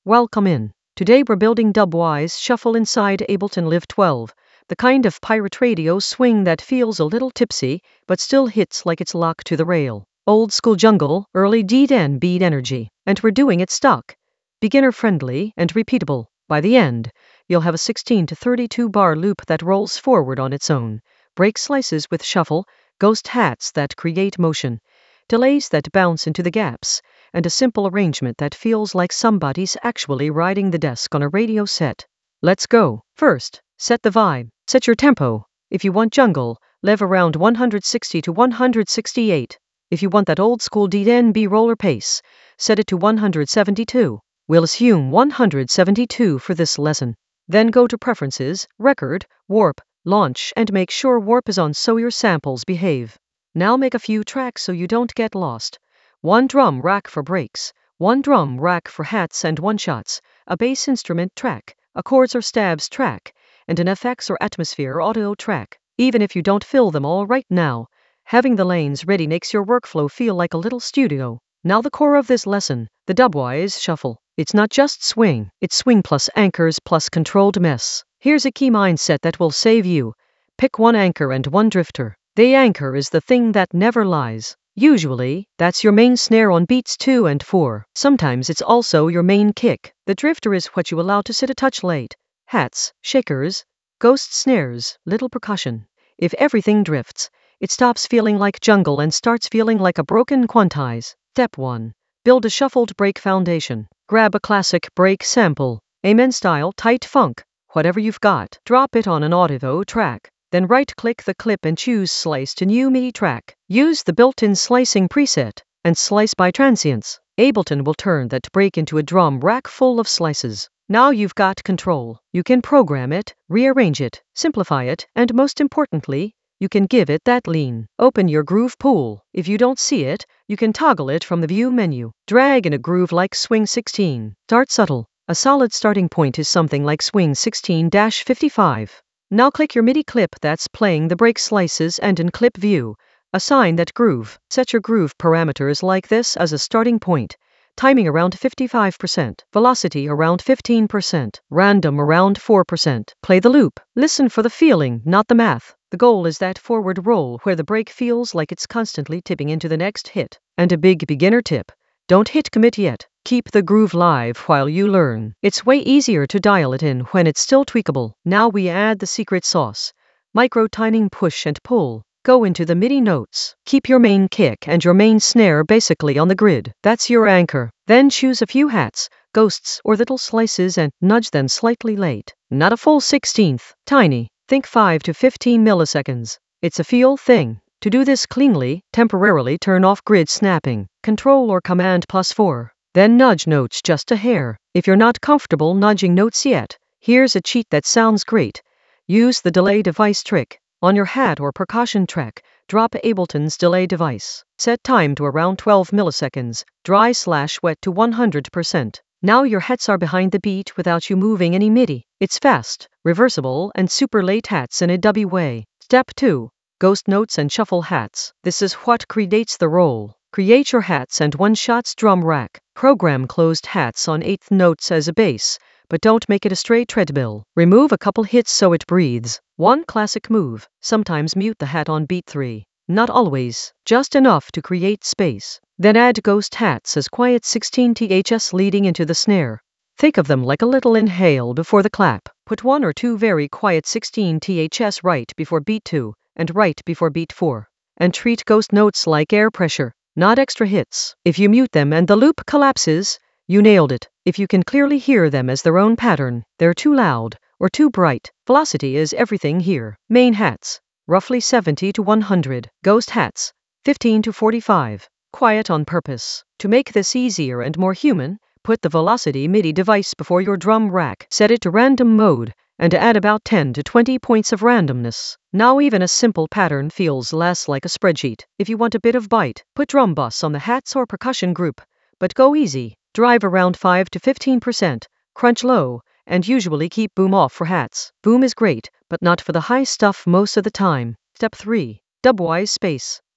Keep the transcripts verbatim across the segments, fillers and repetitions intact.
Welcome in. Today we're building Dubwise Shuffle inside Ableton Live twelve, the kind of pirate radio swing that feels a little tipsy, but still hits like it's locked to the rail. Old school jungle, early D ten beat energy. And we're doing it stock. Beginner friendly and repeatable. By the end, you'll have a sixteen to thirty-two bar loop that rolls forward on its own. Break slices with shuffle, ghost hats that create motion, delays that bounce into the gaps, and a simple arrangement that feels like somebody's actually riding the desk on a radio set. Let's go. First, set the vibe. Set your tempo. If you want jungle, live around one hundred sixty to one hundred sixty-eight. If you want that old school D ten B roller pace, set it to one hundred seventy-two. We'll assume one hundred seventy-two for this lesson. Then go to Preferences, Record, Warp, Launch, and make sure Warp is on so your samples behave. Now make a few tracks so you don't get lost. One drum rack for breaks, one drum rack for hats and one-shots, a bass instrument track, a chords or stabs track, and an F X or atmosphere audio track. Even if you don't fill them all right now, having the lanes ready makes your workflow feel like a little studio. Now the core of this lesson, the Dubwise Shuffle. It's not just swing, it's swing plus anchors plus controlled mess. Here's a key mindset that will save you. Pick one anchor and one drifter. The anchor is the thing that never lies. Usually, that's your main snare on beats two and four. Sometimes it's also your main kick. The drifter is what you allow to sit a touch late. Hats, shakers, ghost snares, little percussion. If everything drifts, it stops feeling like jungle and starts feeling like a broken quantize. Step one. Build a shuffled break foundation. Grab a classic break sample. Amen style tight funk. Whatever you've got. Drop it on an audio track. Then right-click the clip and choose Slice to New MIDI track. Use the built-in slicing preset, and slice by transients. Ableton will turn that break into a drum rack full of slices. Now you've got control. You can program it, rearrange it, simplify it, and most importantly, you can give it that lean. Open your groove pool. If you don't see it, you can toggle it from the View menu. Drag in a groove like Swing sixteen. Start subtle. A solid starting point is something like Swing sixteen fifty-five. Now click your MIDI clip that's playing the break slices and in Clip View, assign that groove. Set your groove parameters like this as a starting point. Timing around fifty-five percent, velocity around fifteen percent, random around four percent. Play the loop. Listen for the feeling, not the math. The goal is that forward roll where the break feels like it's constantly tipping into the next hit. And a big beginner tip. Don't hit commit yet. Keep the groove live while you learn. It's way easier to dial it in when it's still tweakable. Now we add the secret sauce. Micro timing push and pull. Go into the MIDI notes. Keep your main kick and your main snare basically on the grid. That's your anchor. Then choose a few hats, ghosts, or little slices and nudge them slightly late. Not a full sixteenth. Tiny. Think five to fifteen milliseconds. It's a feel thing. To do this cleanly, temporarily turn off grid snapping. Control or Command plus four. Then nudge notes just a hair. If you're not comfortable nudging notes yet, here's a cheat that sounds great. Use the delay device trick. On your hat or percussion track, drop Ableton's delay device. Set time to around twelve milliseconds, dry slash wet to one hundred percent. Now your hats are behind the beat without you moving any MIDI. It's fast, reversible, and super late hats in a dubby way. Step two. Ghost notes and shuffle hats. This is what creates the roll. Create your hats and one-shots drum rack. Program closed hats on eighth notes as a base, but don't make it a straight treadmill. Remove a couple hits so it breathes. One classic move. Sometimes mute the hat on beat three. Not always, just enough to create space. Then add ghost hats as quiet sixteen hertz leading into the snare. Think of them like a little inhale before the clap. Put one or two very quiet sixteen hertz right before beat two and right before beat four. And treat ghost notes like air pressure, not extra hits. If you mute them and the loop collapses, you nailed it. If you can clearly hear them as their own pattern, they're too loud or too bright. Velocity is everything here. Main hats, roughly seventy to one hundred. Ghost hats, fifteen to forty-five. Quiet on purpose. To make this easier and more human, put the Velocity MIDI device before your drum rack. Set it to random mode, and add about ten to twenty points of randomness. Now even a simple pattern feels less like a spreadsheet. If you want a bit of bite, put drum bus on the hats or percussion group. But go easy. Drive around five to fifteen percent, crunch low, and usually keep boom off for hats. Boom is great, but not for the high stuff most of the time. Step three. Dubwise space.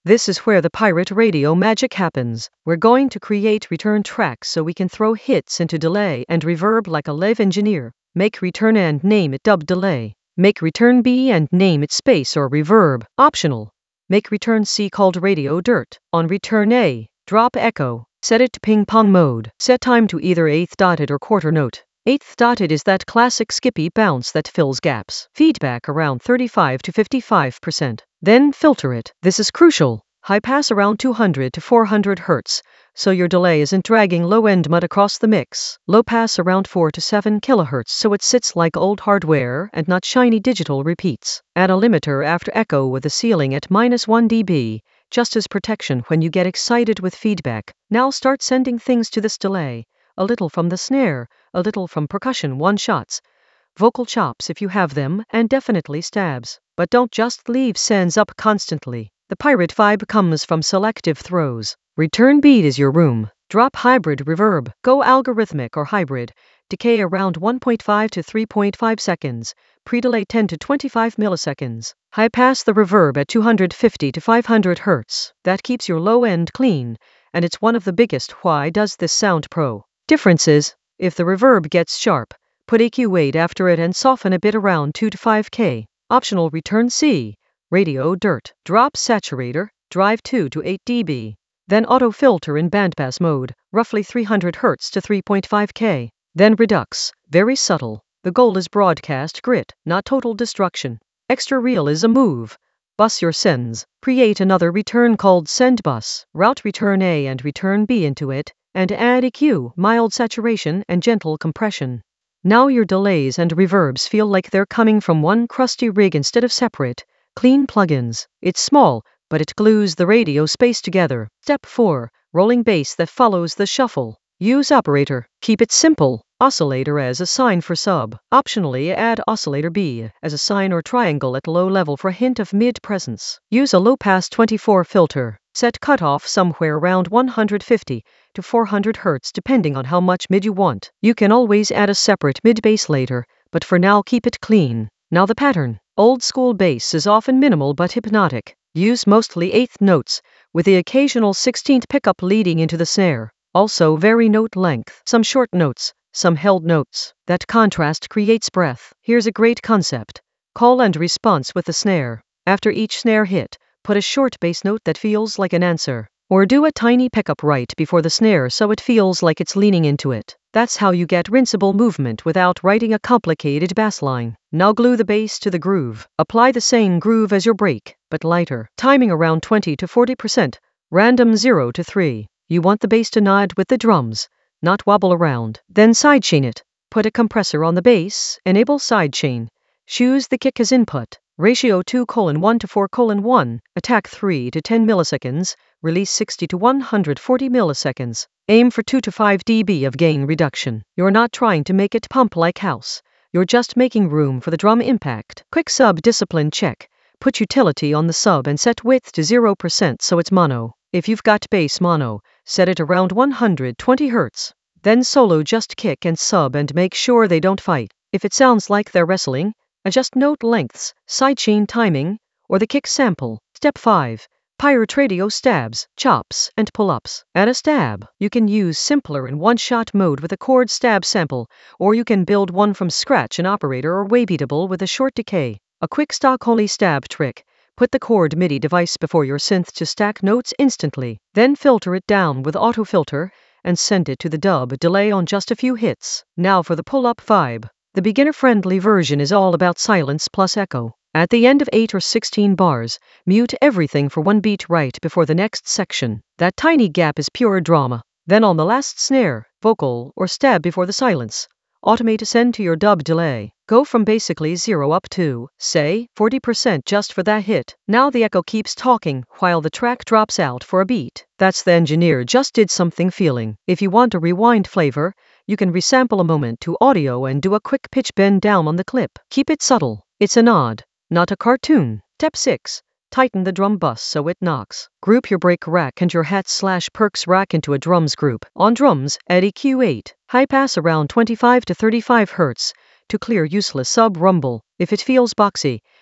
This is where the pirate radio magic happens. We're going to create return tracks so we can throw hits into delay and reverb like a live engineer. Make return A and name it dub delay. Make return B and name it space or reverb, optional. Make return C called radio dirt. On return A, drop echo. Set it to ping pong mode. Set time to either eighth dotted or quarter note. Eighth dotted is that classic skippy bounce that fills gaps. Feedback around thirty-five to fifty-five percent. Then filter it. This is crucial. High pass around two hundred to four hundred hertz, so your delay isn't dragging low-end mud across the mix. Low pass around four to seven kilohertz so it sits like old hardware and not shiny digital repeats. Add a limiter after echo with a ceiling at minus one decibel, just as protection when you get excited with feedback. Now start sending things to this delay. A little from the snare, a little from percussion one-shots, vocal chops if you have them, and definitely stabs. But don't just leave sends up constantly. The pirate vibe comes from selective throws. Return beat is your room. Drop hybrid reverb. Go algorithmic or hybrid. Decay around one point five to three point five seconds. Pre-delay ten to twenty-five milliseconds. High pass the reverb at two hundred fifty to five hundred hertz. That keeps your low end clean, and it's one of the biggest why does this sound pro differences. If the reverb gets sharp, put E Q eight after it and soften a bit around two to five K. Optional return C. Radio dirt. Drop saturator, drive two to eight decibels. Then auto filter in bandpass mode, roughly three hundred hertz to three point five K. Then redux, very subtle. The goal is broadcast grit, not total destruction. Extra real is a move. Bus your sends. Create another return called send bus. Route return A and return B into it, and add E Q, mild saturation and gentle compression. Now your delays and reverbs feel like they're coming from one crusty rig instead of separate, clean plugins. It's small, but it glues the radio space together. Step four. Rolling bass that follows the shuffle. Use operator. Keep it simple. Oscillator as a sign for sub. Optionally add oscillator B as a sign or triangle at low level for a hint of mid presence. Use a low pass twenty-four filter. Set cutoff somewhere around one hundred fifty to four hundred hertz depending on how much mid you want. You can always add a separate mid bass later, but for now keep it clean. Now the pattern. Old school bass is often minimal but hypnotic. Use mostly eighth notes, with the occasional sixteenth pickup leading into the snare. Also vary note length. Some short notes, some held notes. That contrast creates breath. Here's a great concept. Call and response with the snare. After each snare hit, put a short bass note that feels like an answer. Or do a tiny pickup right before the snare so it feels like it's leaning into it. That's how you get rinsable movement without writing a complicated bass line. Now glue the bass to the groove. Apply the same groove as your break, but lighter. Timing around twenty to forty percent. Random zero to three. You want the bass to nod with the drums, not wobble around. Then sidechain it. Put a compressor on the bass. Enable sidechain. Choose the kick as input. Ratio two colon one to four colon one. Attack three to ten milliseconds. Release sixty to one hundred forty milliseconds. Aim for two to five decibels of gain reduction. You're not trying to make it pump like house. You're just making room for the drum impact. Quick sub discipline check. Put utility on the sub and set width to zero percent so it's mono. If you've got bass mono, set it around one hundred twenty hertz. Then solo just kick and sub and make sure they don't fight. If it sounds like they're wrestling, adjust note lengths, sidechain timing, or the kick sample. Step five. Pirate radio stabs, chops, and pull-ups. Add a stab. You can use simpler in one-shot mode with a chord stab sample, or you can build one from scratch in operator or waybeatable with a short decay. A quick stock-only stab trick. Put the chord MIDI device before your synth to stack notes instantly. Then filter it down with autofilter and send it to the dub delay on just a few hits. Now for the pull-up vibe. The beginner-friendly version is all about silence plus echo. At the end of eight or sixteen bars, mute everything for one beat right before the next section. That tiny gap is pure drama. Then on the last snare, vocal, or stab before the silence, automate a send to your dub delay. Go from basically zero up to, say, forty percent just for that hit. Now the echo keeps talking while the track drops out for a beat. That's the engineer just did something feeling. If you want a rewind flavor, you can resample a moment to audio and do a quick pitch bend down on the clip. Keep it subtle. It's a nod, not a cartoon. Step six. Tighten the drum bus so it knocks. Group your break rack and your hat slash perks rack into a drums group. On drums, add E Q eight. High pass around twenty-five to thirty-five hertz to clear useless sub rumble. If it feels boxy,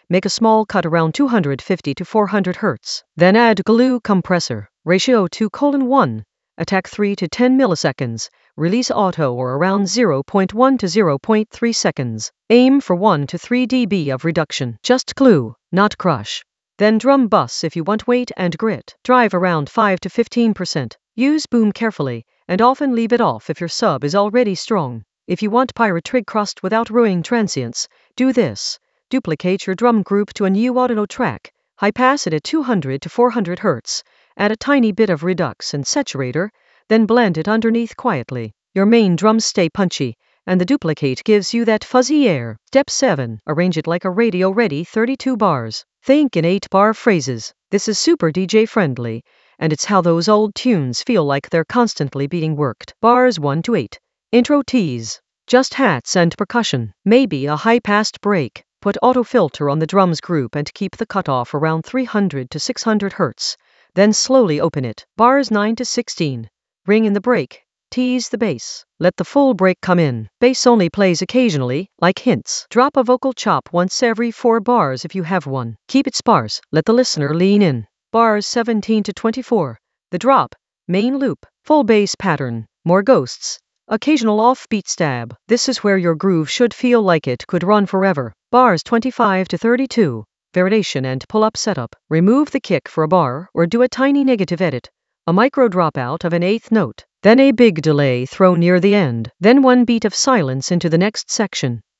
Make a small cut around two hundred fifty to four hundred hertz. Then add glue compressor. Ratio two colon one. Attack three to ten milliseconds. Release auto or around zero point one to zero point three seconds. Aim for one to three decibels of reduction. Just glue, not crush. Then drum bus if you want weight and grit. Drive around five to fifteen percent. Use boom carefully, and often leave it off if your sub is already strong. If you want pyrotrig crust without ruining transients, do this. Duplicate your drum group to a new audio track. High pass it at two hundred to four hundred hertz. Add a tiny bit of redux and saturator, then blend it underneath quietly. Your main drums stay punchy, and the duplicate gives you that fuzzy air. Step seven. Arrange it like a radio-ready thirty-two bars. Think in eight-bar phrases. This is super D J friendly, and it's how those old tunes feel like they're constantly being worked. Bars one to eight. Intro tease. Just hats and percussion. Maybe a high-passed break. Put auto filter on the drums group and keep the cutoff around three hundred to six hundred hertz. Then slowly open it. Bars nine to sixteen. Ring in the break. Tease the bass. Let the full break come in. Bass only plays occasionally, like hints. Drop a vocal chop once every four bars if you have one. Keep it sparse. Let the listener lean in. Bars seventeen to twenty-four. The drop. Main loop. Full bass pattern. More ghosts. Occasional offbeat stab. This is where your groove should feel like it could run forever. Bars twenty-five to thirty-two. Variation and pull-up setup. Remove the kick for a bar or do a tiny negative edit. A micro dropout of an eighth note. Then a big delay thrown near the end. Then one beat of silence into the next section.